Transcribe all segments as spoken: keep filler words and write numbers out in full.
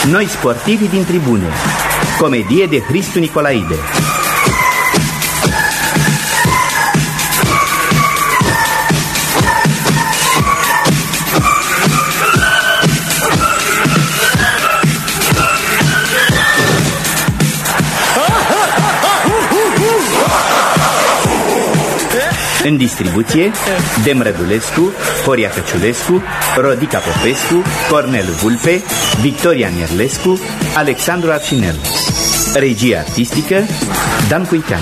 Noi sportivi din tribune. Comedie de Hristu Nicolaide. În distribuție, Dem Rădulescu, Horia Căciulescu, Rodica Popescu, Cornel Vulpe, Victoria Nerlescu, Alexandru Arșinel. Regie artistică, Dan Cuicani.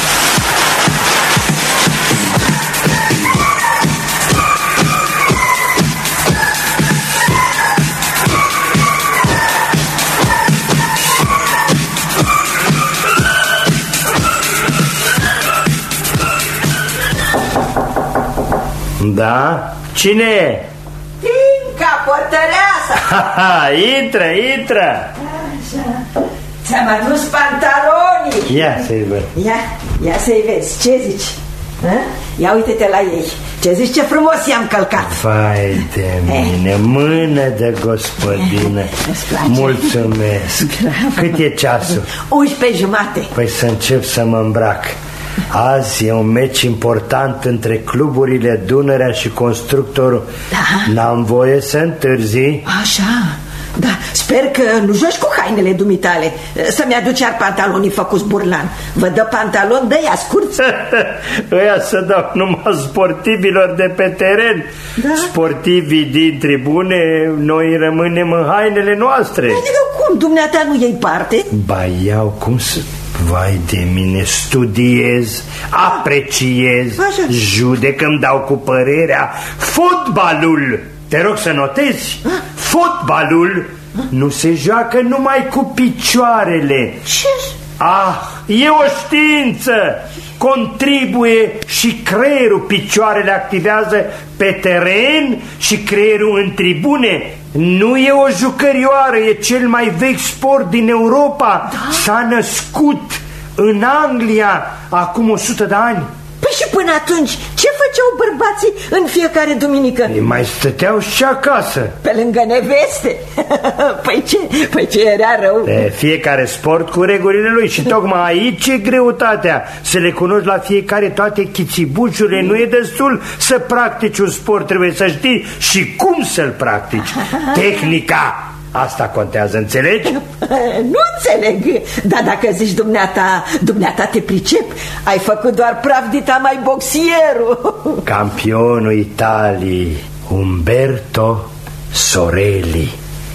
Da? Cine e? Inca, portăreasa. Ha, ha, intră, intră. Așa. Ți-am adus pantalonii. Ia să-i văd. Ia, ia să-i vezi, ce zici? Ha? Ia uite-te la ei. Ce zici, ce frumos i-am călcat. Vai de mine, mână de gospodină. Mulțumesc. Cât e ceasul? unsprezece jumate. Păi să încep să mă îmbrac. Azi e un meci important între cluburile Dunărea și Constructorul. Da. N-am voie să întârzi. Așa, da, sper că nu joci cu hainele dumitale. Să-mi aduci iar pantalonii făcuți burlan. Vă dă pantaloni, dă-i ascurți. Ăia să dau numai sportivilor de pe teren. Da. Sportivii din tribune, noi rămânem în hainele noastre. Adică cum, dumneata nu iei parte? Ba iau, cum să... Vai de mine, studiez, apreciez, așa. Judec, îmi dau cu părerea. Fotbalul, te rog să notezi, a? Fotbalul a? Nu se joacă numai cu picioarele. Ce? Ah, e o știință. Contribuie și creierul. Picioarele activează pe teren și creierul în tribune. Nu e o jucărioară, e cel mai vechi sport din Europa. Da? S-a născut în Anglia acum o sută de ani. Păi și până atunci, ce făceau bărbații în fiecare duminică? Ei mai stăteau și acasă. Pe lângă neveste? Păi ce, păi ce era rău? Pe fiecare sport cu regulile lui. Și tocmai aici e greutatea. Să le cunoști la fiecare toate chițibuciurile. Nu e destul să practici un sport, trebuie să știi și cum să-l practici. Tehnica, asta contează, înțelegi? Nu înțeleg, dar dacă zici dumneata, dumneata te pricep. Ai făcut doar praf dita mai boxierul. Campionul Italiei Umberto Sorelli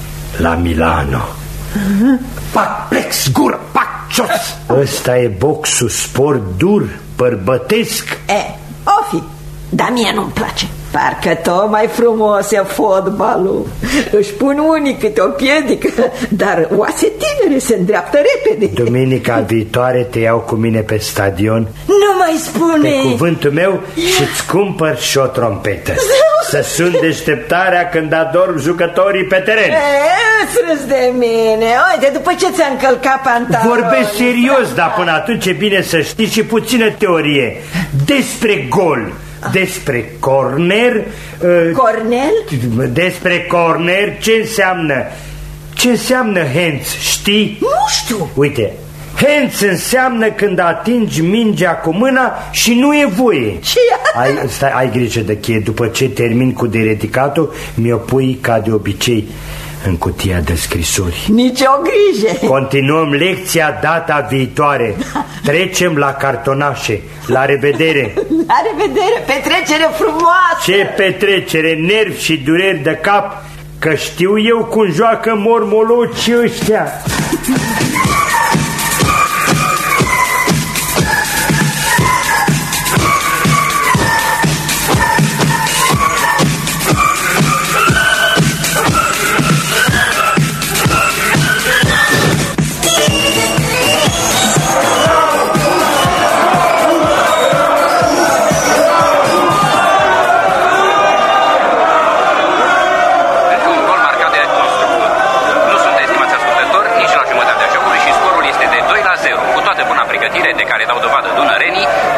la Milano. uh-huh. Pac, plex, gură, pac, cios. Ăsta e boxul, sport dur, bărbătesc. E, o fi, dar mie nu-mi place. Parcă tot mai frumos e fotbalul. Își pun unii câte o piedică, dar oase tinere se îndreaptă repede. Duminica viitoare te iau cu mine pe stadion. Nu mai spune. Pe cuvântul meu și-ți cumpăr și o trompetă. Să sun deșteptarea când adorm jucătorii pe teren. Îți râzi de mine. Uite, după ce ți-a încălcat pantaloni. Vorbesc serios, dar până atunci e bine să știi și puțină teorie. Despre gol, despre corner. uh, Cornel? Despre corner, ce înseamnă? Ce înseamnă hands, știi? Nu știu. Uite, hands înseamnă când atingi mingea cu mâna și nu e voie. Ce? Ai, stai, ai grijă de cheie. După ce termin cu dereticatul, mi-o pui ca de obicei în cutia de scrisori. Nici o grijă. Continuăm lecția data viitoare. Trecem la cartonașe. La revedere. La revedere, petrecere frumoasă. Ce petrecere, nervi și dureri de cap, că știu eu cum joacă mormolocii ăștia.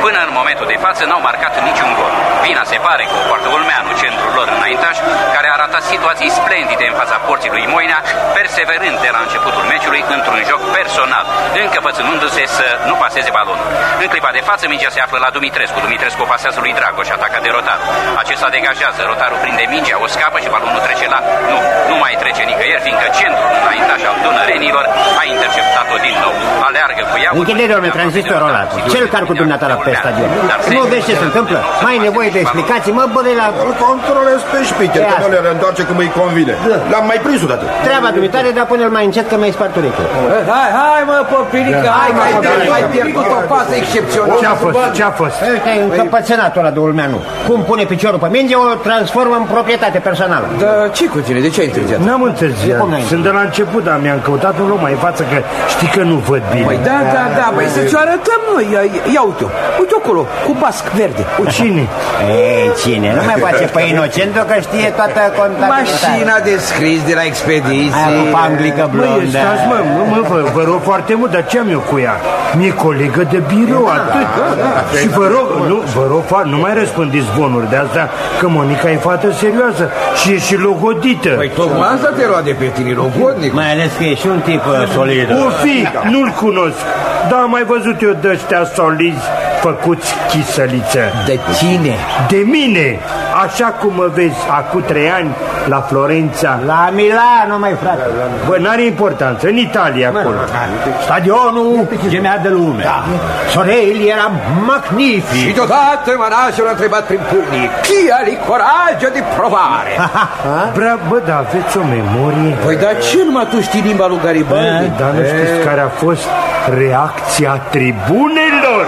N-au marcat niciun gol. Vina se pare cu Bartolmeanu, centrul lor înaintaș, care a ratat fața situației splendide în fața porții lui Moina, perseverând de la începutul meciului într-un joc personal, încăpățânându-se să nu paseze balonul. În clipa de față, mingea se află la Dumitrescu. Dumitrescu o pasează lui Dragoș, atacat de Rotaru. Acesta degajează, Rotaru prinde mingea, o scapă și balonul trece la... Nu, nu mai trece nicăieri, fiindcă centrul înaintaș al dunărenilor a interceptat-o din nou. Aleargă cu ea... Închide, domnule, tranzistorul ăla. Cel car cu dumneata la pe stadion. Nu vezi ce se întâmplă? Mai nevoie de explicații, mă bădă la... Controlez pe șpicher, că nu le reîntoarce cum îi convine. L-am mai prins odată. Treaba dumitare, dar pune-l mai încet că mi-ai spart urechea. Hai, hai, mă, Popirică, hai, mai mai pierdut o fază excepțională. Ce-a fost? Ce-a fost? Încăpățânatul ăla de Ulmeanu. Cum pune piciorul pe minge, o transformă în proprietate personală. Da, ce cu tine? De ce ai întârziat? N-am întârziat. Sunt de la început, dar mi-am căutat un loc mai în față, că știi că nu văd bine. Păi da, da, da, băi, să ți-o arătăm noi. Ia, ia uite-o, uite acolo, cu basc verde. Cu cine? Ei, cine? Nu mai face pe inocentul că știe toată contabilitatea. Mașina de scris de la expediție. Aia cu panglică blondă. Măi, stați, mă, mă, mă vă, vă rog foarte mult, dar ce am eu cu ea? Mi-e colegă de birou, atât. Și vă rog, nu, vă rog, nu mai răspândiți zvonuri de asta, că Monica e fată serioasă și e și logodită. Păi tocmai asta te lua de pe tine, logodnic. Mai ales că e și un tip solid. O fi, nu-l cunosc, dar am mai văzut eu de ăștia solizi făcuți chisăliță. De cine? De mine, așa cum mă vezi acum trei ani la Florența. La Milano, mai frate. Bă, n-are importanță, în Italia acolo. Stadionul gemea de lume. Da. Sorelli era magnific. Și deodată managerul a întrebat prin pârnii: chi ha il coraggio di provare? Bra, bă, da, aveți o memorie. Păi dar ce numai tu știi limba lui Garibaldi? Dar nu știți care a fost reacția tribunelor?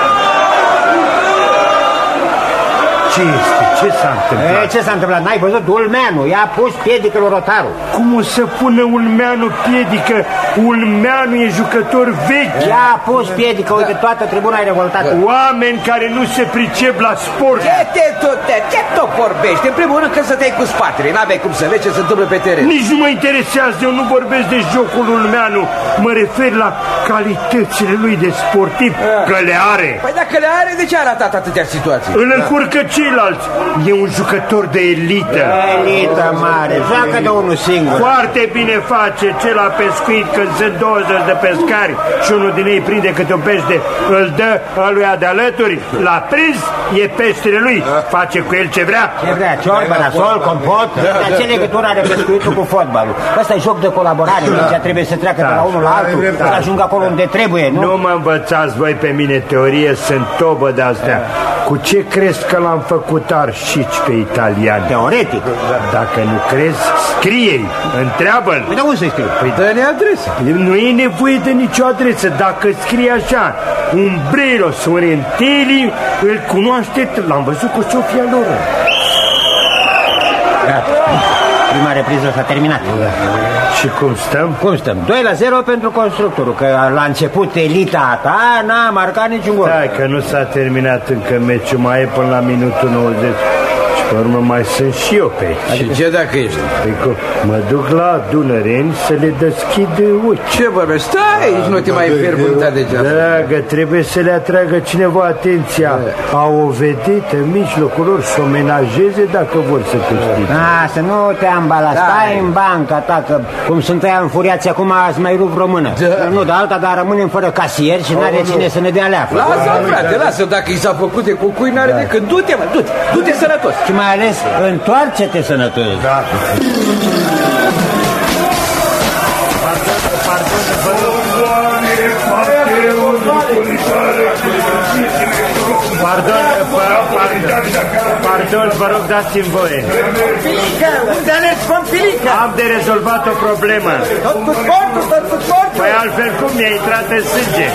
Ce este? Ce s-a întâmplat? E, ce s-a întâmplat? N-ai văzut? Ulmeanu i-a pus piedică lui Rotaru. Cum o să pună Ulmeanu piedică? Ulmeanu e jucător vechi. I-a pus piedică, uite, toată tribuna e revoltată. Oameni care nu se pricep la sport. Ce te tot, ce tot vorbești? În primul rând că să te-ai cu spatele. N-aveai cum să vezi ce se întâmplă pe teren. Nici nu mă interesează, eu nu vorbesc de jocul Ulmeanu. Mă refer la calitățile lui de sportiv, că le are. Păi dacă le are, de ce a ratat atâtea situații? Îl încurcă ceilalți. E un jucător de elită. Elită mare, joacă de unul singur. Foarte bine face ce la pescuit, când sunt douăzeci de pescari și unul din ei prinde câte un pește, îl dă aluia de alături, l-a prins, e peștele lui, face cu el ce vrea. Ce vrea, ciorbă, rasol, compot. Dar ce legătură are pescuitul cu fotbalul? Ăsta e joc de colaborare, mingea trebuie să treacă de la unul la altul, să ajungă acolo unde trebuie, nu? Nu mă învățați voi pe mine teorie, sunt tobă de astea. Cu ce crezi că l-am făcut arșici pe italian? Teoretic. Dacă nu crezi, scrie-i, întreabă-l. Păi de unde să-i scriu? Păi dă-ne adresa. Nu e nevoie de nicio adresă. Dacă scrie așa, Umbrello Sorrentelli, îl cunoaște, l-am văzut cu Sofia lor. Gata. Prima repriză s-a terminat. Și cum stăm? Cum stăm? doi la zero pentru constructorul, că la început elita ta n-a marcat niciun gol. Hai că nu s-a terminat încă meciul, mai e până la minutul nouăzeci. Și pe urmă mai sunt și eu pe aici. Adică ce dacă ești? Adică mă duc la Dunăreni să le deschid ochi. Ce vorbești? Stai aici, nu te mai ferbânta degeaba. Dragă, trebuie să le atragă cineva atenția. Au o vedetă în mijlocul lor să o menajeze dacă vor să câștige. A, să nu te ambala, stai în banca ta, că cum sunt aia înfuriați acum ați mai rup română. Da. Nu de alta, dar rămânem fără casier și n-are oh, cine nu. să ne dea leafă. Lasă, frate, lasă, dacă i s-a făcut de cucui, n-are da. decât. Du-te, mă, du-te, du-te sănătos. Și mai ales, întoarce-te sănătos. Da. Pardon, pardon, vă rog, dați-mi voie. Filica, unde alergi, Filica? Am de rezolvat o problemă. Tot cu sportul, tot cu sportul. Păi altfel cum mi-a intrat în sânge?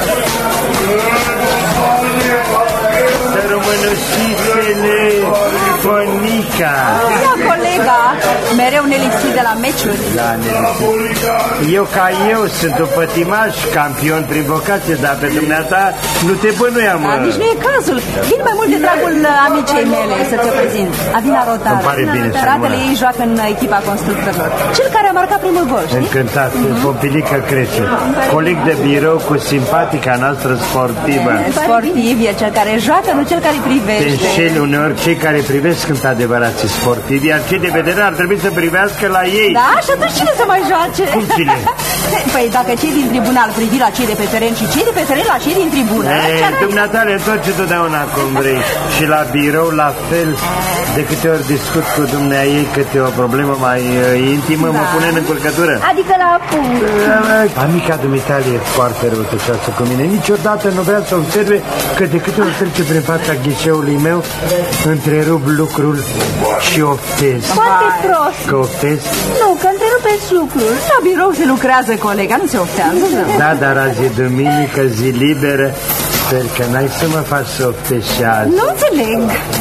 Să rămână șifrele Monica. Ia colega, mereu nelipsit de la meciuri. La nelipsit. Eu ca eu sunt un pătimaș, campion prin vocație, dar pe dumneata nu te bănuiam. Da, nici nu e cazul. Vin mai mult de dragul amicei mele să te prezint. Adina Rotaru. Îmi pare bine. Fratele ei joacă în echipa constructorilor. Cel care a marcat primul gol, știi? Încântat, mm-hmm. Popilica Crețu. Coleg de birou cu simpatica noastră sportivă. Sportiv e cel care joacă, nu cel care privește. Te înșeli uneori, cei care privesc sunt adevărați sportivi, iar cei de revedere ar trebui să privească la ei. Da? Și atunci cine să mai joace? Cum cine? Păi dacă cei din tribunal privi la cei de pe teren și cei de pe teren la cei din tribună. Dumneata le întorce totdeauna cum vrei. Și la birou la fel. De câte ori discut cu dumnea ei câte o problemă mai uh, intimă, da. Mă pune în încurcătură. Adică la punct. Amica dumitale e foarte răutăcioasă cu mine. Niciodată nu vrea să observe că de câte ori trece prin fața ghișeului meu, întrerup lucrul și oftez. Foarte prost. Că oftez? Nu, că întrerupeți lucrul. La birou se lucrează, colega, nu se oftează. Da, dar azi e duminică, zi liberă. Sper că n-ai să mă faci să oftești și azi. Nu înțeleg.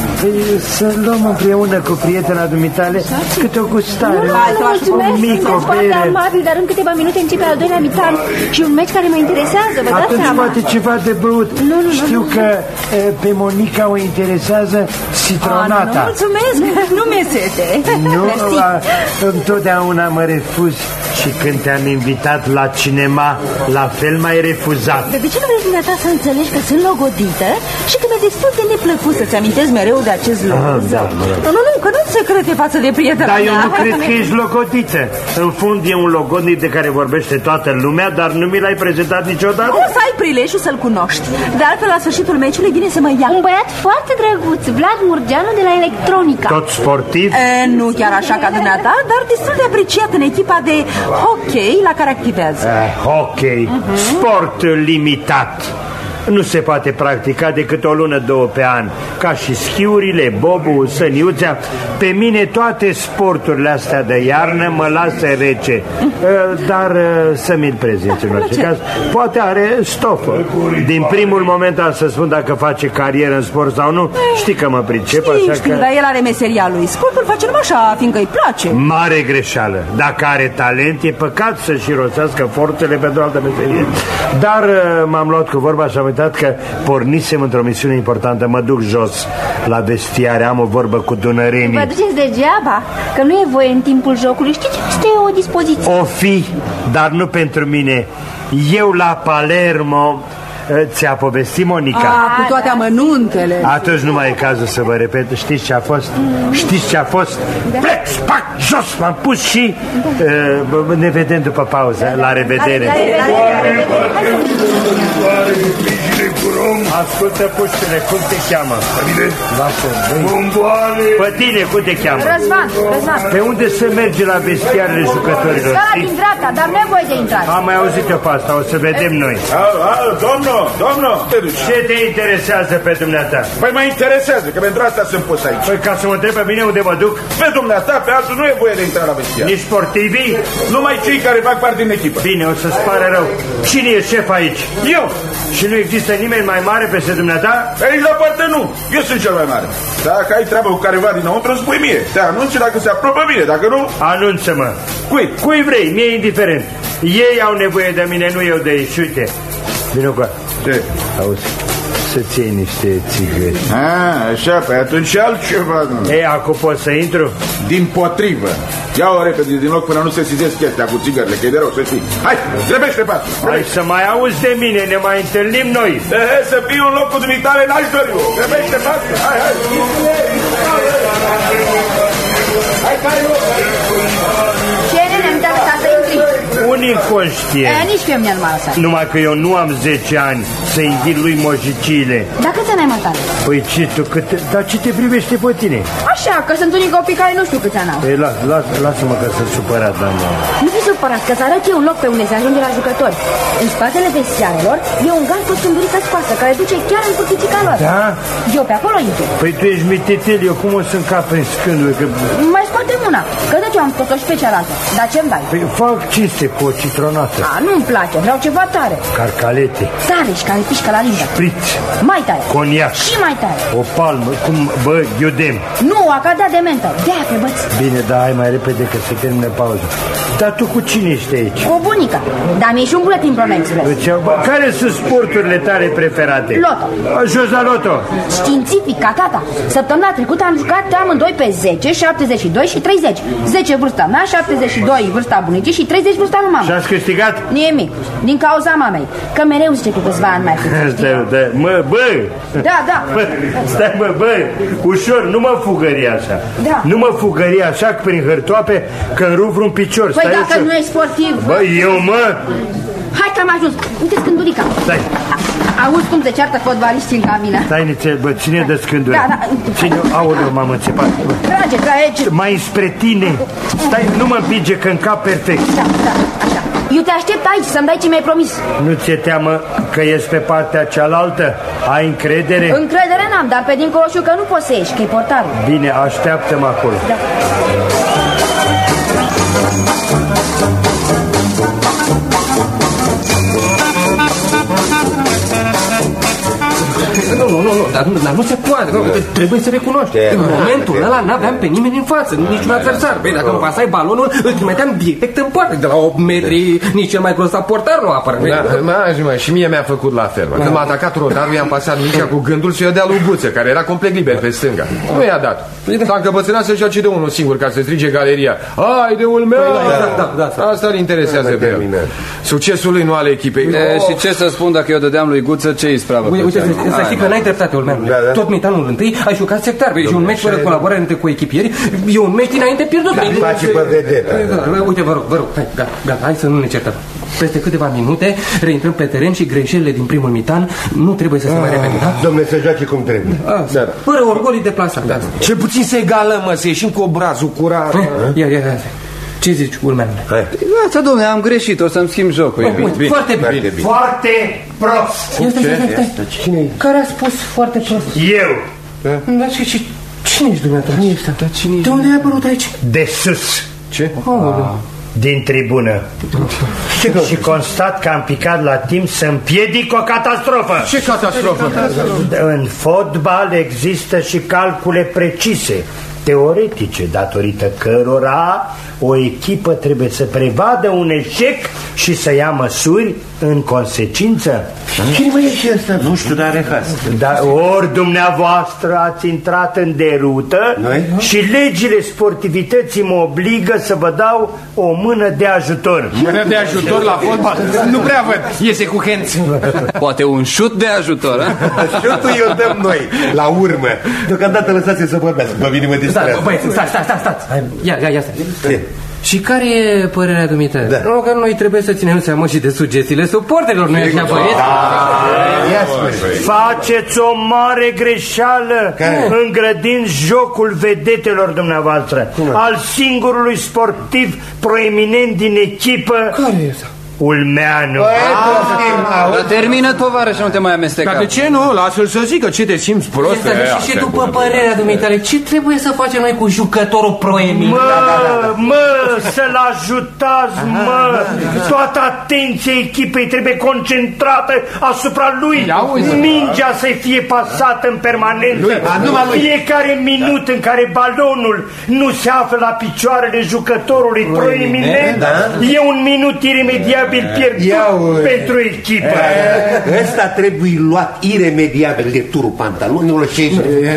Să luăm împreună cu prietena dumitale câte o gustare. Nu, nu, mulțumesc. O mică bere. Amabil, dar în câteva minute începe al doilea mitan și un meci care mă interesează, vă dați Atunci seama. poate ceva de băut. Nu, nu, Știu nu, că nu. Pe Monica o interesează citronata. A, nu, mulțumesc, nu mi-e sete. Nu, a, întotdeauna mă refuz. Și când te-am invitat la cinema, la fel m-ai refuzat. De ce nu vrei dumneata să înțelegi că sunt logodită și că mi-e destul de neplăcut să-ți amintesc mereu de acest lucru? Ah, da, nu, nu, nu, că nu-ți secrete față de prietena Dar mea. eu nu cred că ești logodită. În fund e un logodnic de care vorbește toată lumea, dar nu mi l-ai prezentat niciodată. O să ai prilejul să-l cunoști. De altfel, la sfârșitul meciului vine să mă ia. Un băiat foarte drăguț, Vlad Murgeanu de la Electronica. Tot sportiv? E, nu chiar așa ca dumneata, dar destul de apreciat în echipa de hockey la care activează. Eh, hockey, uh-huh. Sport limitat. Nu se poate practica decât o lună, două pe an. Ca și schiurile, bobul, săniuțea. Pe mine toate sporturile astea de iarnă mă lasă rece. Dar să mi-l prezinți în orice caz. Poate are stofă. Din primul moment am să spun dacă face carieră în sport sau nu. Știi că mă pricep, știi, așa știu, că... dar el are meseria lui. Sportul face numai așa, fiindcă îi place. Mare greșeală. Dacă are talent, e păcat să-și rosească forțele pentru altă meserie. Dar m-am luat cu vorba și am uitat că pornisem într-o misiune importantă. Mă duc jos la vestiare, am o vorbă cu dunărenii. Vă duceți degeaba, că nu e voie în timpul jocului. Știți, este o dispoziție. O fi, dar nu pentru mine. Eu la Palermo... Ți-a povestit Monica? A, cu toate amănuntele. Atunci nu mai e cazul să vă repet. Știți ce a fost? Mm. Știți ce a fost? Da. Plec, spac, jos, m-am pus și da. uh, ne vedem după pauză. La revedere. La revedere. Ascultă, puștile, cum te cheamă? Bine? Bomboane. Pe tine, cum te cheamă? Răzvan, Răzvan. Pe unde se merge la vestiarele jucătorilor? Da, din dreapta, dar nu e voie de intrat. Am mai auzit-o pe asta, o să vedem noi. Al, al, domnul, domnul, te duci. Ce te interesează pe dumneata? Păi mă interesează, că pentru asta sunt pus aici. Păi ca să mă întreb pe mine unde mă duc? Pe dumneata, pe altul nu e voie de intra la vestiar. Nici sportivii? Numai cei care fac parte din echipă. Bine, o să-ți pare rău. Cine e șef aici? Eu. Și nu există nimeni mai mare peste dumneata? Aici la parte nu, eu sunt cel mai mare. Dacă ai treabă cu careva dinăuntru, spui mie. Te anunți dacă se aprobă bine, dacă nu... Anunță-mă. Cui? Cui vrei, mie e indiferent. Ei au nevoie de mine, nu eu de ei. Și uite, vino cu... Ce? Auzi, să-ți iei niște țigări. Ah, așa, pe atunci altceva, nu? Ei, acum pot să intru? Din potrivă. Ia-o repede din loc până nu se sizezi chestia cu țigările, că e de rău să știi. Hai, grăbește pasul. Hai să mai auzi de mine, ne mai întâlnim noi. Ehe, să fii un loc cu dumitale n-aș dori eu. Grăbește pasul, hai, hai. Hai, hai, Ce ne am dat să intri? Un inconștient. E, nici pe mine nu m-a lăsat. Numai că eu nu am zece ani să înghit lui mojicile. Dar câți ani ai, mătare? Păi ce tu, cât, dar ce te privește pe tine? Așa, că sunt unii copii care nu știu câți ani au. Ei, las, las, lasă-mă că sunt supărat, doamna. Nu fi supărat, că să arăt eu un loc pe unde se ajunge la jucători. În spatele vestiarelor e un gard cu scândurică scoasă, care duce chiar în furticica lor. Da? Eu pe acolo intru. Păi tu ești mitetel, eu cum o să-mi cap prin scânduri? Că... Mai scoate una, că de ce am scos-o și pe cealaltă. Dar ce-mi dai? Păi fac cinste cu o citronată. A, nu-mi place, vreau ceva tare. Carcalete. Tare și care pișcă la limbă. Sprit. Mai tare. Coniac. Și mai tare. O palmă, cum, bă, iudem. Nu, a cădat de mentă. De-aia pe băți. Bine, da, hai mai repede că se termine pauza. Dar tu cu cine ești aici? Cu bunica. Dar mi-e și un buletin Pro Express. Deci, care sunt sporturile tale preferate? Loto. Jos la loto. Științific, ca tata. Săptămâna trecută am jucat amândoi pe zece, șaptezeci și doi și treizeci. zece vârsta mea, șaptezeci și doi vârsta bunicii și treizeci vârsta lui mama. Și ați câștigat? Nimic, din cauza mamei, că mereu zice cu câțiva ani mai puțin. Stai, da, mă, bă! Da, da. Bă, stai, mă, bă, ușor, nu mă fugări așa. Da. Nu mă fugări așa prin hârtoape că-mi rup vreun picior. Păi Stai dacă ușor. nu ești sportiv... Bă, eu, mă... Hai că am ajuns. Uite scândurica. Stai. Auzi cum se ceartă fotbaliștii în cabină. Stai nițel, bă, ține de scânduri. Da, da. Ține, aoleu, m-am înțepat. Trage, că aici. Mai spre tine. Stai, nu mă împinge că încap perfect. Da, da, așa. Eu te aștept aici să-mi dai ce mi-ai promis. Nu ți-e teamă că ești pe partea cealaltă? Ai încredere? Încredere n-am, dar pe dincolo știu că nu poți să ieși, că e portarul. Bine, așteaptă-mă acolo. Da. Nu, nu, nu, dar, dar nu se poate, nu, trebuie să recunoști. În momentul ăla n-aveam pe nimeni în față, niciun adversar. Băi, dacă îmi pasai balonul, îl trimiteam direct în poartă. De la opt metri, nici cel mai gros portar nu apără. Da, mă, mă, și mie mi-a făcut la fel. Când m-a atacat rotarul, i-am pasat mingea cu gândul să-i dea lui Buță, care era complet liber pe stânga. Nu i-a dat. S-a încăpățânat să joace de unul singur, ca să strige galeria. Haide-ul meu! Da, da, da. Asta îl interesează pe el. Succesul lui, nu al echipei. E, și ce să spun dacă eu dădeam lui Guță, ce ispravă? Uite, uite, să știi că n-ai dreptate, Olmeanu. Da, da. Tot mitanul întâi ai jucat sectar. Și un meci fără colaborare între coechipieri e un meci dinainte pierdut. Da, face pe vedeta. Da, uite, vă rog, vă rog, hai, gata, gata, hai să nu ne certăm. Peste câteva minute reintrăm pe teren și greșelile din primul mitan nu trebuie să se mai repete, da? Dom'le, să joace cum trebuie. Da. Fără orgolii deplasat. Da. Cel puțin să egalăm, mă, să ieșim cu obrazul curat. Ia, ia, ia. Ce zici, Ulmeanule? Asta, dom'le, am greșit, o să-mi schimb jocul. Bine, bine. Foarte bine. Bine. Foarte prost. Ia, stai, stai, stai. Cine? Care a spus foarte prost? Eu. Da, și, și cine ești dumneavoastră? Cine ești? Da, cine ești? De unde ai apărut aici? De sus. Ce? Oh, din tribună. Și constat că am picat la timp să împiedic o catastrofă. Ce catastrofă? În fotbal există și calcule precise, teoretice, datorită cărora o echipă trebuie să prevadă un eșec și să ia măsuri în consecință. Cine mai e și ăsta? Nu știu, dar are has. Dar ori dumneavoastră ați intrat în derută. Noi? Și legile sportivității mă obligă să vă dau o mână de ajutor. Mână de ajutor la fotbal? Nu prea văd, iese cu henți. Poate un șut de ajutor, a? Șutul eu dăm noi, la urmă. Deocamdată lăsați-i să vorbească, pe mine mă distrează. Băi, stai, stai, stai, stai. Ia, ia, ia, stai. Și care e părerea dumitale? Da. Nu, că noi trebuie să ținem seama și de sugestiile suporterilor, nu e așa, băieți? Faceți o mare greșeală îngrădind jocul vedetelor dumneavoastră, al singurului sportiv proeminent din echipă. Care e ăsta? Ulmeanu. Termină, tovară, și nu te mai amesteca. Dar de ce nu? Lasă-l să zică, ce te simți prost? Și, și după părerea dumitale, ce trebuie să facem noi cu jucătorul proeminent? Mă, mă, să-l ajutați, mă. Toată atenția echipei trebuie concentrată asupra lui. Mingea să fie pasată în permanență. Fiecare minut în care balonul nu se află la picioarele jucătorului proeminent e un minut iremediabil pierdut pentru echipă. Ăsta trebuie luat iremediabil de turul pantalonilor și...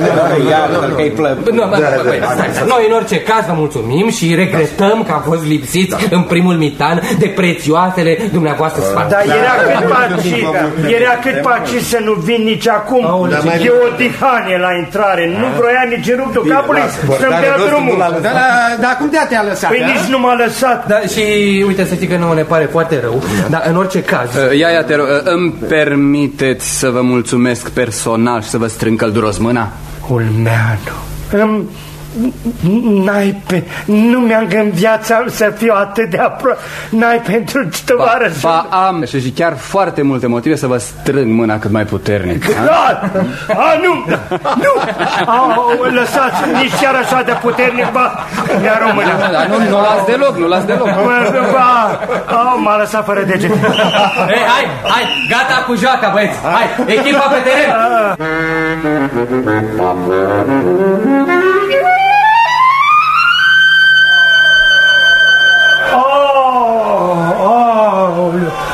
Noi în orice caz vă mulțumim și regretăm că am fost lipsiți în primul mitan de prețioasele dumneavoastră sfaturi. Dar era cât paci, era cât paci să nu vin nici acum. E o tihanie la intrare. Nu vroia nici în ruptul capului să-mi dea drumul. Dar cum de-a te-a lăsat? Păi nici nu m-a lăsat. Și uite, să știi că nouă ne pare foarte rău, dar în orice caz... Ia, ia, te rog, îmi permiteți să vă mulțumesc personal și să vă strâng călduros mâna? Ulmeanu, îmi... N-ai pe... Nu mi-am în viața să fiu atât de aproape. N-ai pentru tovară să... Ba am și chiar foarte multe motive să vă strâng mâna cât mai puternic. Da! A, nu! Nu! A, lăsați, nici chiar așa de puternic, ba! Mi-a română. Nu, nu las deloc, nu las deloc. Ba! A, m-a lăsat fără degete. Hei, hai, hai! Gata cu joaca, băieți! Hai, echipa pe teren!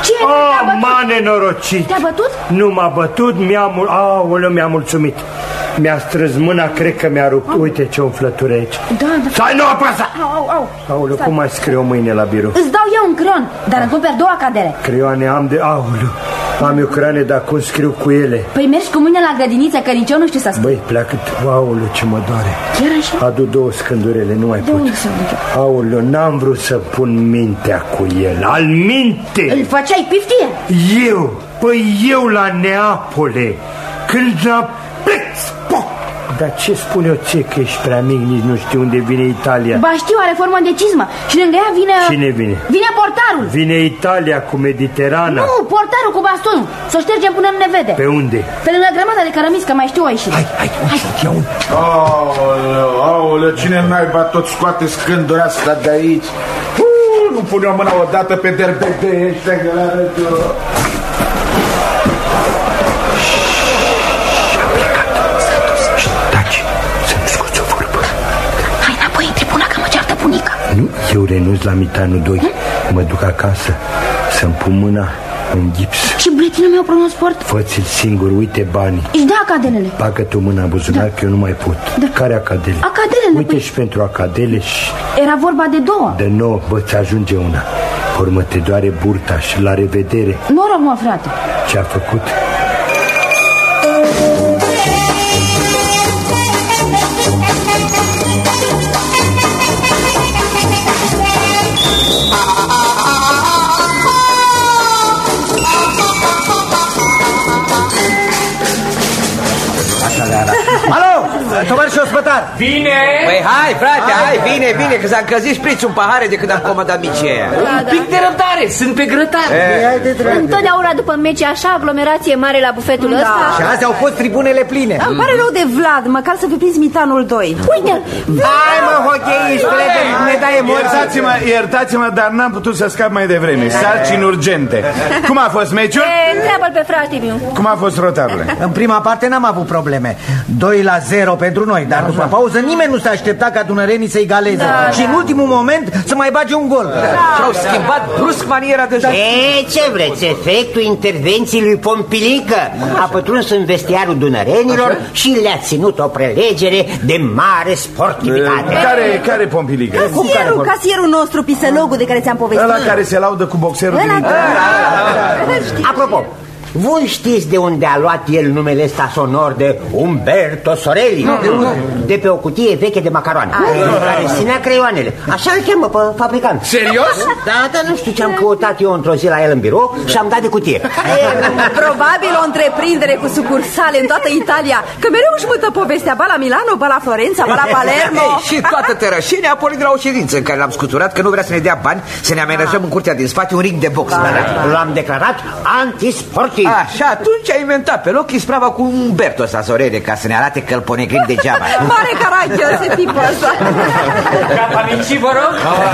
Ma nenorocit. Te-a bătut? Nu m-a bătut, mi-a mul... Aoleu, mi-a mulțumit. Mi-a strâns mâna, cred că mi-a rupt. Uite ce umflătură aici. Da, da. Stai, nu apăsa! Au, au, au. Aoleu, cum mai scriu mâine la birou? Îți dau eu un creion, dar îmi cumperi două acadele. Creioane am de... Aoleu, am eu creioane, dar cum scriu cu ele? Păi mergi cu mâine la grădiniță, că nici eu nu știu să scriu. Băi, pleacă... Aoleu, ce mă doare. Chiar așa? Adu două scândurele, nu mai De pot. unde să duc? Aoleu, n-am vrut să pun mintea cu el. Al minte! Îl făceai piftie? Eu, păi eu la Neapole, când a plec, spoc! Dar ce spun eu ție, că ești prea mic, nici nu știu unde vine Italia. Ba știu, are formă de cizmă. Și lângă ea vine... Cine vine? Vine portarul. Vine Italia cu Mediterana. Nu, portarul cu bastonul. Să o ștergem până nu ne vede. Pe unde? Pe lângă grămada de cărămizi, că mai știu o ieșire. Hai, hai, hai, ia un. Aoleu, aoleu, cine naiba tot scoate scândura asta de aici? Uh, nu pune o mână odată pe derbec de ăștia, că la rău. Nu, eu renunț la mitanul doi. hmm? Mă duc acasă să-mi pun mâna în gips. Și buletinul meu promosport? Fă-ți-l singur, uite banii. Își da acadelele. Bagă tu mâna în buzunar, da. Că eu nu mai pot. Da. Care acadele? Acadelele. Uite, păi... și pentru acadele și... Era vorba de două. De nouă, bă, ți ajunge una. Urmă te doare burta și la revedere. Noroc, mă, frate. Ce-a făcut? Alo, tovarăș ospătar. Vine! Păi hai, frate, hai, vine, vine, că s-a încălzit șprițul în pahare de când am comandat micii aia. Un pic de răbdare, sunt pe grătar. Întotdeauna după meci așa, aglomerație mare la bufetul ăsta. Și azi au fost tribunele pline. Îmi pare rău de Vlad, măcar să fi prins mitanul doi. Uite! Hai mă, hocheiști, prieteni, ne dai emoții. Iertați-mă, iertați-mă, dar n-am putut să scap mai devreme. Sarcini urgente. Cum a fost meciul? Întreabă-l pe frate meu. Cum a fost, rotabile? În prima parte n-am avut probleme. doi la zero pentru noi, dar după pauză nimeni nu s-a așteptat ca dunărenii să-i galeze. Da, și în ultimul moment să mai bage un gol. Da. Și-au schimbat brusc maniera de joc. E, ce vreți? Efectul intervenției lui Pompilică a pătruns în vestiarul dunărenilor și le-a ținut o prelegere de mare sportivitate. Care, care Pompilică? Casierul, casierul nostru, piselogul de care ți-am povestit. Ăla care se laudă cu boxerul din Italia. Apropo, voi știți de unde a luat el numele ăsta sonor de Umberto Sorelli? Nu, nu, nu. De pe o cutie veche de macaroane, care ținea creioanele. Așa îl cheamă pe fabricant. Serios? Da, dar nu știu ce am căutat eu într-o zi la el în birou și am dat de cutie. Probabil o întreprindere cu sucursale în toată Italia, că mereu își mută povestea, ba la Milano, ba la Florența, ba la Palermo. Și toată tărășenia a pornit de la o ședință în care l-am scuturat că nu vrea să ne dea bani să ne amenajăm în curtea din spate un ring de box. L-am declarat antisportiv. Așa, atunci a inventat pe loc isprava cu Umberto ăsta Sorede ca să ne arate că îl ponegrim degeaba. Mare caracter ăsta tipul ăsta. Gata, minci, vă rog?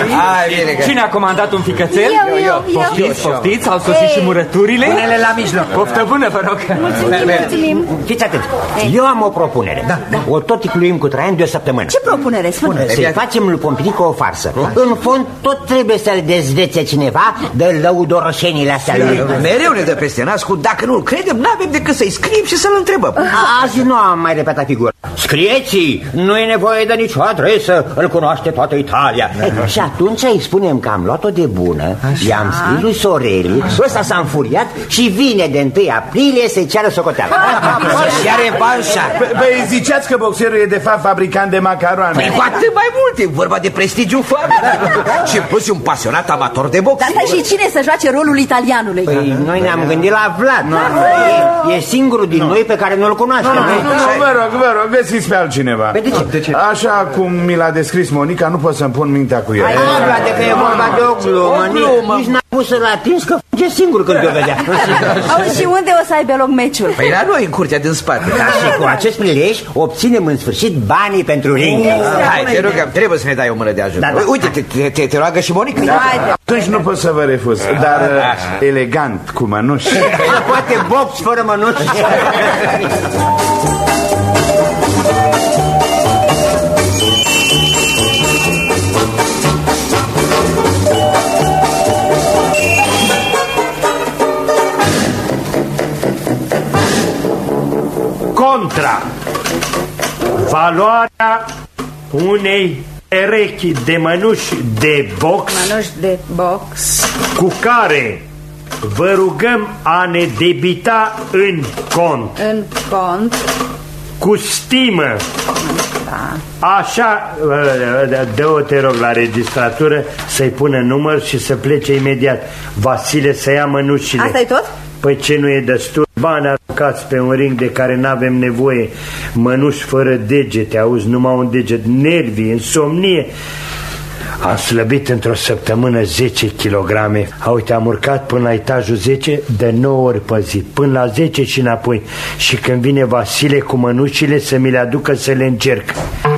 Cine a comandat un ficățel? Eu, eu, eu. Poftiți, poftiți, au sosit și murăturile? Punele la mijloc. Poftă bună, vă rog. Mulțumim, mulțumim. Fiți atenți, eu am o propunere. Da, da. O tot ticluim cu Traian de o săptămână. Ce propunere? Spune. Să-i facem lui Pompilică o farsă. În fond, tot trebuie să-l dezvețe cineva de lăudoroșenile astea lui. Mereu ne dă peste nas cu dacă nu-l credem, n-avem decât să-i scriem și să-l întrebăm. Azi nu am mai repetat figura. Scrieți, nu e nevoie de nicio adresă, îl cunoaște toată Italia. Și atunci îi spunem că am luat-o de bună, i-am scris lui Sorelli, ăsta s-a înfuriat și vine de întâi aprilie să-i ceară socoteală. Și are revanșa. Păi ziceați că boxerul e de fapt fabricant de macaroane. Păi cu atât mai mult, e vorba de prestigiu fabric. Și în plus e un pasionat amator de box. Dar stai, și cine să joace rolul italianului? Păi noi ne-am gândit la Vlad. E, e singurul din noi pe care nu-l cunoaștem. Nu, nu, nu, vă rog, vă rog, găsiți pe altcineva. De ce? De ce? Așa cum mi l-a descris Monica, nu pot să-mi pun mintea cu el. Ai Vlad, de că e vorba de o glumă. Nici n-a pus să-l atins, că fuge singur când o vedea. Auzi, și unde o să aibă loc meciul? Păi la noi, în curtea din spate. Da, și cu acest prilej obținem în sfârșit banii pentru ring. Hai, te rugăm, trebuie să ne dai o mână de ajutor. Uite, te, te, te roagă și Monica. Atunci nu pot să vă refuz, dar elegant, cu mănuși. Poate box fără mănuși. Contra. valoarea unei perechi de mănuși de box, mănuși de box cu care vă rugăm a ne debita în cont, în cont, cu stimă. da. Așa, dă-o, te rog, la registratură să-i pună număr și să plece imediat. Vasile să ia mănușile. Asta e tot? Păi ce nu e destul? Bani aruncați pe un ring de care n-avem nevoie. Mănuși fără degete, auzi, numai un deget, nervii, insomnie. Am slăbit într-o săptămână zece kilograme. A, uite, am urcat până la etajul zece de nouă ori pe zi, până la zece și înapoi. Și când vine Vasile cu mănușile să mi le aducă să le încerc.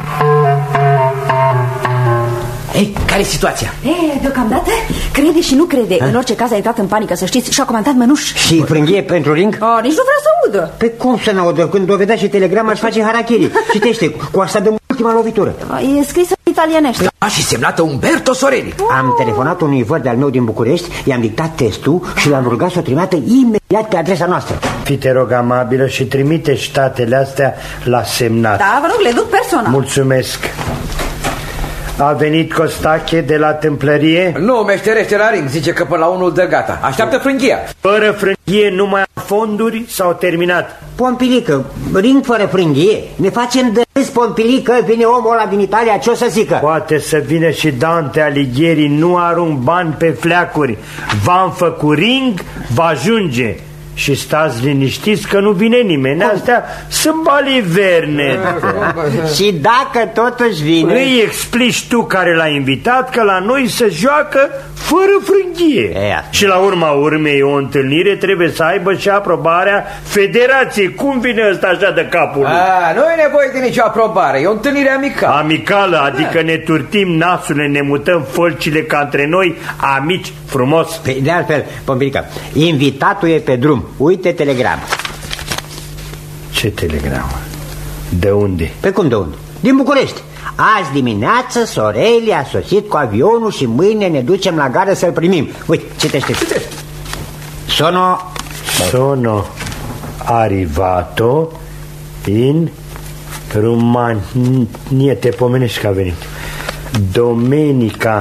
Ei, care e situația? E, deocamdată crede și nu crede. Ha? În orice caz a intrat în panică, să știți, și a comandat mănuș. Și frânghie pentru ring? Oh, nici nu vrea să audă. Pe cum să n-audă? Când o vedea și telegrama își face harakiri. Citește, cu asta de ultima lovitură. E scrisă în italienește. Da, și semnată Umberto Sorelli. Oh. Am telefonat unui văr de-al meu din București, i-am dictat testul și l-am rugat să o trimită imediat pe adresa noastră. Fii, te rog, amabilă, și trimite ștatele astea la semnat. Da, vă rog, le duc personal. Mulțumesc. A venit Costache de la tâmplărie? Nu, meșterește la ring, zice că până la unul dă gata. Așteaptă frânghia. Fără frânghie nu mai am fonduri sau terminat? Pompilică, ring fără frânghie. Ne facem de râs, Pompilică, vine omul ăla din Italia, ce o să zică? Poate să vină și Dante Alighieri, nu arunc bani pe fleacuri. V-am făcut ring, va ajunge. Și stați liniștiți că nu vine nimeni. Astea sunt baliverne. Și dacă totuși vine, îi explici tu care l-a invitat că la noi se joacă fără frânghie. Ea. Și la urma urmei o întâlnire trebuie să aibă și aprobarea federației. Cum vine ăsta așa de capul lui? A, nu e nevoie de nicio aprobare, e o întâlnire amicală. Amicală, adică ne turtim nasul, ne mutăm fălcile ca între noi, amici, frumos. Pe, de altfel, Pompilică, invitatul e pe drum. Uite telegramă. Ce telegramă? De unde? Pe cum de unde? Din București. Azi dimineață Sorelli a sosit cu avionul și mâine ne ducem la gară să-l primim. Uite, citește. Sono Sono arrivato in Romania. Te pomenești că a venit Domenica.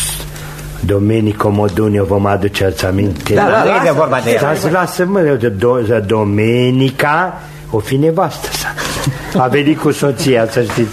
Domenico Modunio, vă mă aduceți aminte? Da, da, da, de vorba de ea. Lasă-mă, de Domenica o fi nevastă sa. A venit cu soția, să știți.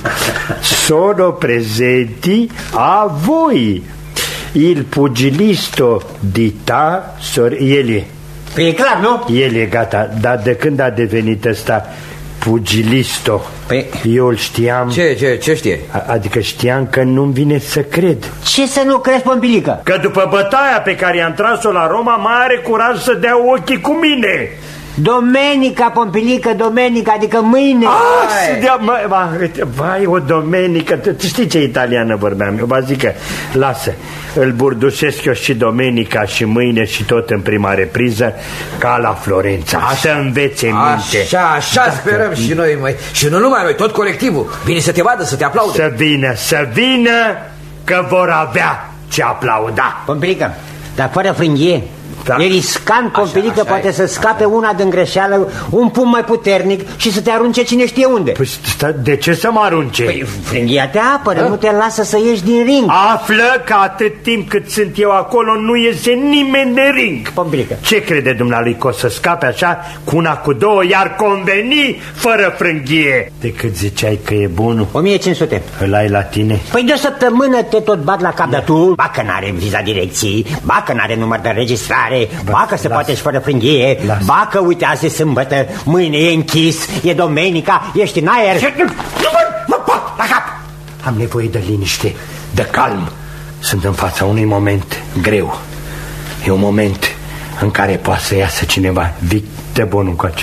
Sono presenti a voi il pugilisto di ta sor... El e. Păi e clar, nu? El e, gata. Dar de când a devenit ăsta pugilisto? Păi... Eu îl știam. Ce, ce, ce știe? Adică știam că nu-mi vine să cred. Ce să nu crezi, Pompilică? Că după bătaia pe care i-am tras-o la Roma mai are curaj să dea ochii cu mine. Domenica, Pompilică, Domenica, adică mâine. Ah, să dea, mă, mă, vai, o Domenică. Tu știi ce italiană vorbeam? Eu vă zic că, lasă, îl burdușesc eu și Domenica și mâine și tot în prima repriză, ca la Florența. Așa, să învețe minte. Așa, așa Dacă... sperăm și noi, măi. Și nu numai noi, tot colectivul. Vine să te vadă, să te aplaude. Să vină, să vină, că vor avea ce aplauda. Pompilică, dar fără frânghie. Da. E riscant, Pompilică, poate e. să scape una din greșeală, un pumn mai puternic și să te arunce cine știe unde. Păi de ce să mă arunce? Păi frânghia te apără, a? nu te lasă să ieși din ring. Află că atât timp cât sunt eu acolo nu iese nimeni de ring. Pompilică, ce crede dumnealui că o să scape așa cu una cu două, iar conveni fără frânghie? De cât ziceai că e bunul? o mie cinci sute. Îl ai la tine? Păi de o săptămână te tot bat la cap, da. Dar tu, ba că n-are viza direcții, ba că n-are număr de înregistrare, ba că se las. Poate și fără frânghie, las. Ba că uite azi e sâmbătă, mâine e închis, e Domenica, ești în aer. Nu mă pot la cap. Am nevoie de liniște, de calm. Sunt în fața unui moment greu. E un moment în care poate să iasă cineva. Vic de bun încoace.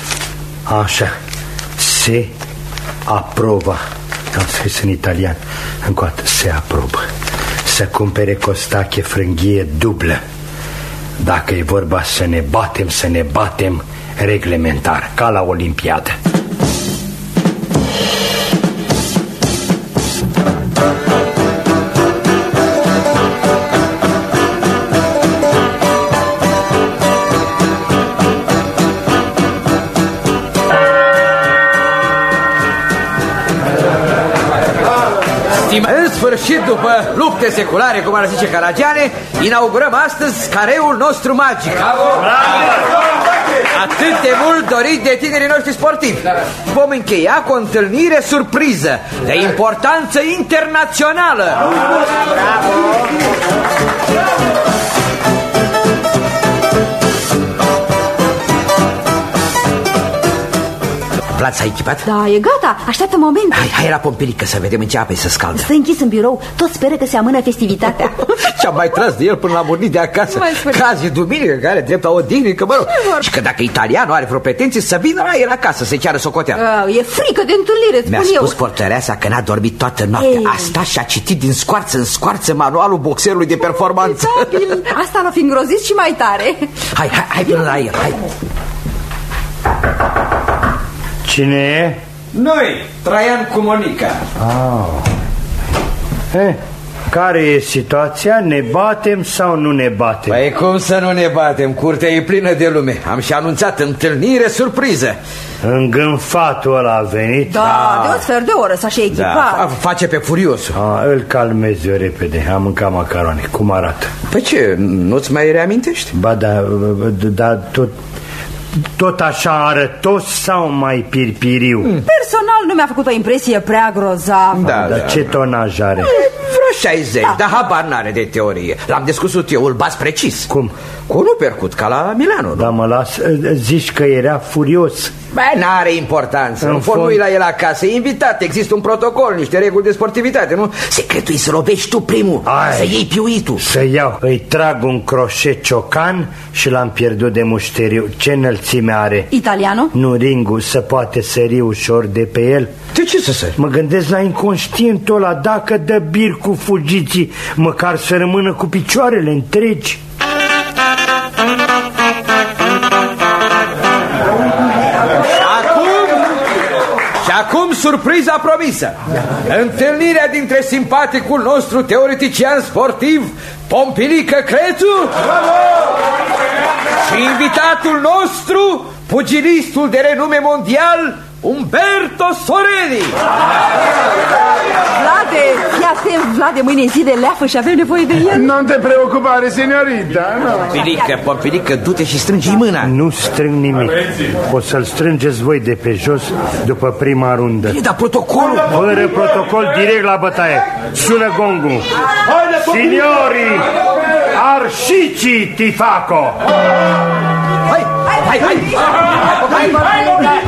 Așa. Se aprova. Am scris în italian. Încă o dată. Se aprobă să cumpere Costache frânghie dublă. Dacă e vorba să ne batem, să ne batem reglementar, ca la Olimpiadă. sfârșit, după lupte seculare, cum ar zice Caragiane, inaugurăm astăzi careul nostru magic. Atât de mult dorit de tinerii noștri sportivi. Vom încheia cu o întâlnire surpriză de importanță internațională. Bravo! Vlad, s-a echipat? Da, e gata, așteaptă momentul. Hai, hai la Pompilică să vedem în ce apă se scaldă. Stă închis în birou, tot speră că se amână festivitatea. Ce-am mai tras de el până l-am urnit de acasă. Cazi e duminică, care are drept la odihnică, mă rog. Și că dacă italianul are vreo pretenție, să vină la el acasă, să ceară socoteală. uh, E frică de întâlnire, spun eu. Mi-a spus portăreasa că n-a dormit toată noaptea. Ei. Asta și-a citit din scoarță în scoarță manualul boxerului de performanță. Asta l-a fi îngrozit și mai tare. Hai, hai, hai până la el, hai. Cine e? Noi, Traian cu Monica. Ah. Eh, care e situația? Ne batem sau nu ne batem? Păi cum să nu ne batem? Curtea e plină de lume. Am și anunțat întâlnire surpriză. Îngânfatul ăla a venit? Da, da. De un sfert de oră s-a și echipat. Da, face pe furiosul. Ah, îl calmez eu repede. Am mâncat macaroni. Cum arată? Păi ce, nu-ți mai reamintești? Ba da, da, tot... Tot așa arătos sau mai pirpiriu? Mm. Personal nu mi-a făcut o impresie prea grozavă. Da, Dar da. Ce tonaj are? Vreo șaizeci, da. Dar habar n-are de teorie. L-am descusut eu, îl bas precis. Cum? Cu un percut, ca la Milano. Da, mă las, zici că era furios. Bă, n-are importanță. În fond nu-i la el acasă, e invitat, există un protocol, niște reguli de sportivitate, nu? Secretul e să lovești tu primul. Ai, să iei piuitul. Să iau, îi trag un croșet ciocan și l-am pierdut de mușteriu. Ce înălțime are? Italiano? Nu, ringul, să poate sări ușor de pe el. De ce să sări? Mă gândesc la inconștientul ăla, dacă dă bir cu fugiții, măcar să rămână cu picioarele întregi. Și acum surpriza promisă. Întâlnirea dintre simpaticul nostru teoretician sportiv Pompilică Crețu și invitatul nostru, pugilistul de renume mondial Umberto Sorelli. Vlade, fii atent, Vlade, mâine e zi de leafă și avem nevoie de el. Nu te preocupare, signorita, no. Pompilică, Pompilică, du-te și strângi mâna. Nu strâng nimic. O să-l strângeți voi de pe jos după prima rundă. E, dar protocolul? Fără protocol, direct la bătaie. Sună gongul. Signori, arșicii tifaco. Hai, hai, hai, hai, hai, hai,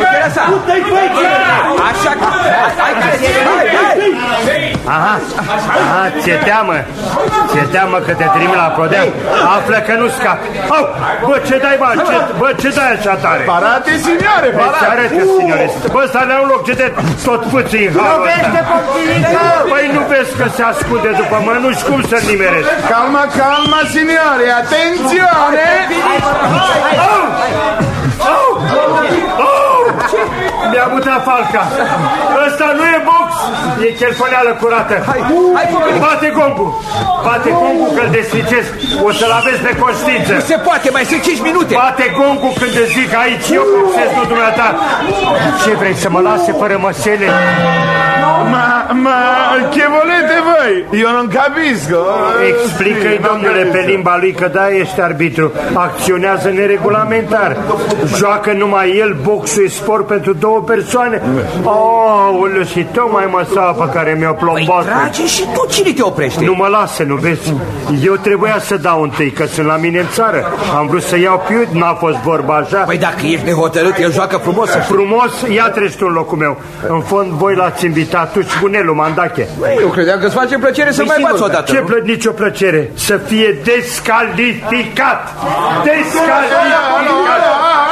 așa, hai, hai, aha, aha, ți-e teamă, ți-e teamă că te trimit la prodea, află că nu scapi. Au, bă, ce dai, bă, ce, bă, ce dai așa tare? Parate, signore, parate. Să arătă, signore, bă, ăsta ne-a un loc, ce te tot fâții în halul ăsta. Păi nu vezi că se ascunde după mănuși, cum să-l nimeresc? Calma, calma, signore, attenzione! Au! Au! Au! Mi-a mutat falca. Ăsta nu e box, e chelfoneală curată. Bate gongul, bate gongul că-l deslicesc. O să-l aveți de conștiință. Nu se poate, mai sunt cinci minute. Bate gongul când îți zic aici eu boxez, nu dumneata. Ce vrei, să mă lase fără măsele? Ma, ma, che volete voi? Io non capisco. Explică-i, domnule, pe limba lui că da, ești arbitru. Acționează neregulamentar. Joacă numai el, boxul e sport pentru două persoane. Aoleu, și tocmai mă sapă care mi-a plombat. Păi trage și tu, cine te oprește? Nu mă lasă, nu vezi? Eu trebuia să dau întâi, că sunt la mine în țară. Am vrut să iau piut, n-a fost vorba așa. Păi dacă ești nehotărât, el joacă frumos. Frumos? Ia treci tu în locul meu. În fond, voi l-ați invitat, tu și bunelul Mandache. Eu credeam că îți face plăcere să mai bați odată. Ce plă nicio plăcere? Să fie descalificat! Descalificat!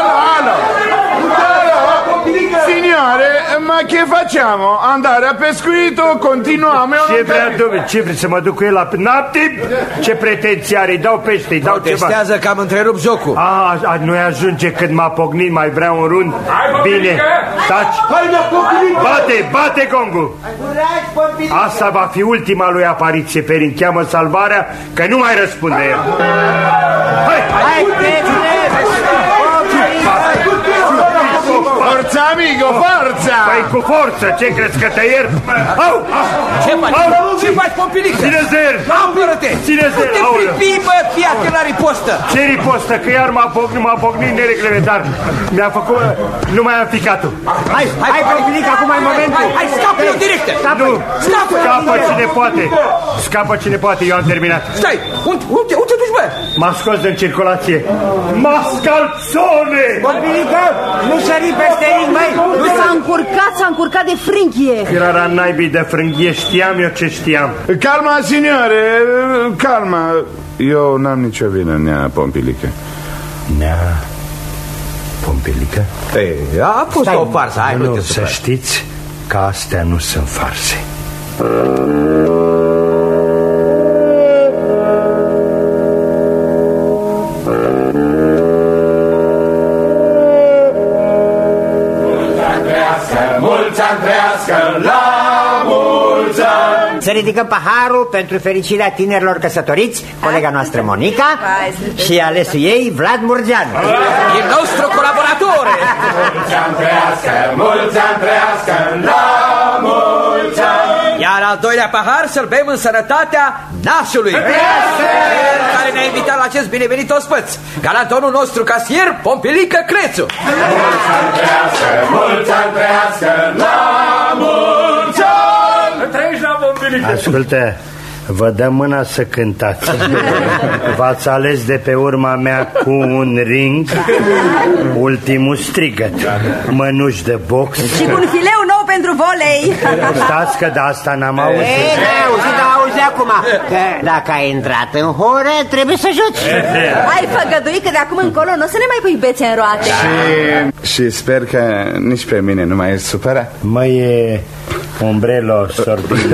Signore, ma che facciamo? Andare a pescuito? Continuiamo? Ce vrea, domnule? Ce vrei, să mă duc cu el la noapte? Ce pretenții are? Îi dau pește, îi dau ceva. Protestează că am întrerupt jocul. A, a, nu ajunge când m-a pognit, mai vrea un rund. Bine, taci. Bate, bate gongul. Asta va fi ultima lui apariție pe ring. Cheamă salvarea, că nu mai răspunde el. Hai! Hai! Forța, amigo, forța! Păi cu forță, ce crezi că te iert? Au! Ce faci? Ce faci, Pompilică? Ține zer! Apără-te! Ține zer! Nu te pripi, bă, fiat, că la ripostă! Ce ripostă? Că iar m-a pocnit, m-a pocnit nereglementar. Mi-a făcut... Nu mai am ficatul. Hai, hai, hai, Pompilică, acum e momentul. Hai, hai, scapă-i direct! Nu! Scapă! Scapă cine poate! Scapă cine poate, eu am terminat. Stai! Unde, unde, unde duci, bă? M-a scos din circulație. Mascalzone! Pompilică, nu sări peste ring, băi! Nu s-a încurcat, s-a încurcat de frânghie. Era naibii de frânghie, știam eu ce știam. Calma, signore, calma. Eu n-am nicio vină, nea Pompilică. Nea Pompilică? Ei, a fost o farsă, hai, nu, să știți că astea nu sunt farse. Mulți-ani trăiască, la mulți ani! Să ridicăm paharul pentru fericirea tinerilor căsătoriți, colega noastră Monica și alesul ei, Vlad Murgeanu. E nostru colaborator! Mulți-ani trăiască, mulți-ani trăiască, la mulți ani! Iar al doilea pahar să-l bem în sănătatea nașului, care ne-a invitat la acest binevenit ospăț, galantonul nostru casier, Pompilică Crețu. Mulți-ani trăiască, mulți-ani trăiască, la mulți ani! Trăiești la Pompilică! Ascultă, vă dăm mâna să cântați. V-ați ales de pe urma mea cu un ring, ultimul strigăt, mănuși de box și cu un fileu nou pentru volei. Stați că de asta n-am auzit. Ei, n-ai auzit, dar auzi acum că dacă ai intrat în horă, trebuie să joci. Ai făgăduit că de acum încolo nu o să ne mai pui bețe în roate. Și, și sper că nici pe mine nu mai ești supărat. Măi, e ombrelo sorbino.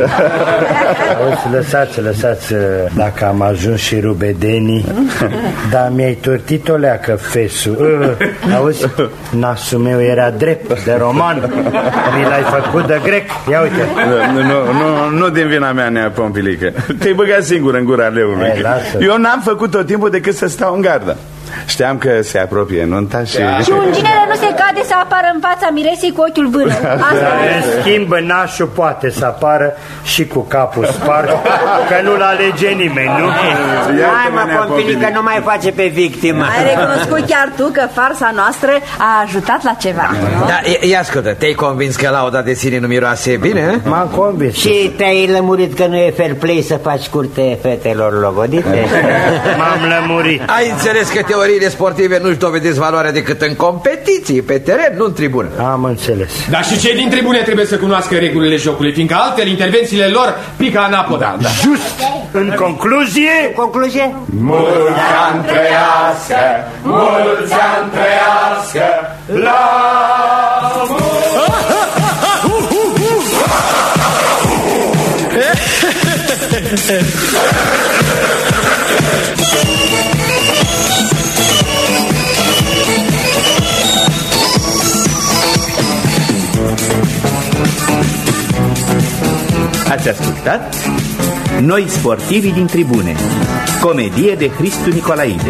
Auzi, lăsați, lăsați, dacă am ajuns și rubedenii. Dar mi-ai tortit o leacă fesul. Auzi, nasul meu era drept, de roman. Mi l-ai făcut de grec. Ia uite. Nu, nu, nu, nu din vina mea, nea Pompilică. Te-ai băgat singur în gura leului. Ei, eu n-am făcut tot timpul decât să stau în gardă. Știam că se apropie nunta și... Și un ginere nu se cade să apară în fața miresei cu ochiul vână. În schimb, nașul poate să apară și cu capul spart, că nu-l alege nimeni, nu? Hai, mă, Pompilică, nu mai face pe victimă. Ai recunoscut chiar tu că farsa noastră a ajutat la ceva. Da, ia ascultă, te-ai convins că lauda de sine nu miroase bine? M-am convins. Și te-ai lămurit că nu e fair play să faci curte fetelor logodite? M-am lămurit. Ai înțeles că teoriile sportive nu-și dovedesc valoarea decât în competiții, pe teren, nu în tribună. Am înțeles. Dar și cei din tribune trebuie să cunoască regulile jocului, fiindcă altfel intervențiile lor pică anapoda. Da. Just! În concluzie... Concluzie? Mulți ani trăiască, mulți ani trăiască, la Ați ascultat Noi sportivi din tribune, comedie de Hristu Nicolaide.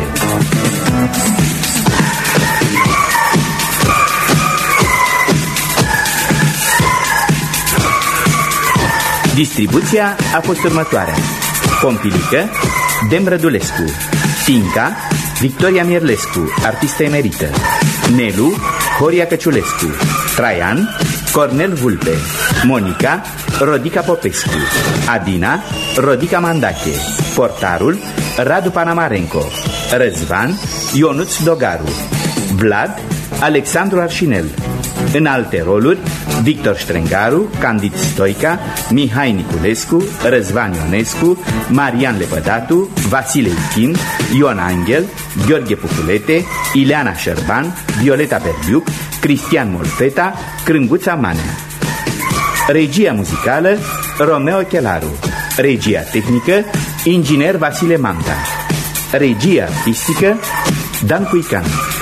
Distribuția a fost următoarea: Pompilică, Dem Rădulescu; Tinca, Victoria Mierlescu, artistă emerită; Nelu, Horia Căciulescu; Traian, Cornel Vulpe; Monica, Rodica Popescu; Adina, Rodica Mandache; Portarul, Radu Panamarenco; Răzvan, Ionuț Dogaru; Vlad, Alexandru Arșinel. În alte roluri, Victor Ștrengaru, Candid Stoica, Mihai Niculescu, Răzvan Ionescu, Marian Lepădatu, Vasile Ichin, Ion Angel, Gheorghe Puculete, Ileana Șerban, Violeta Berbiuc, Cristian Molfeta, Crânguța Manea. Regia muzicală, Romeo Chelaru. Regia tehnică, inginer Vasile Manta. Regia artistică, Dan Cuican.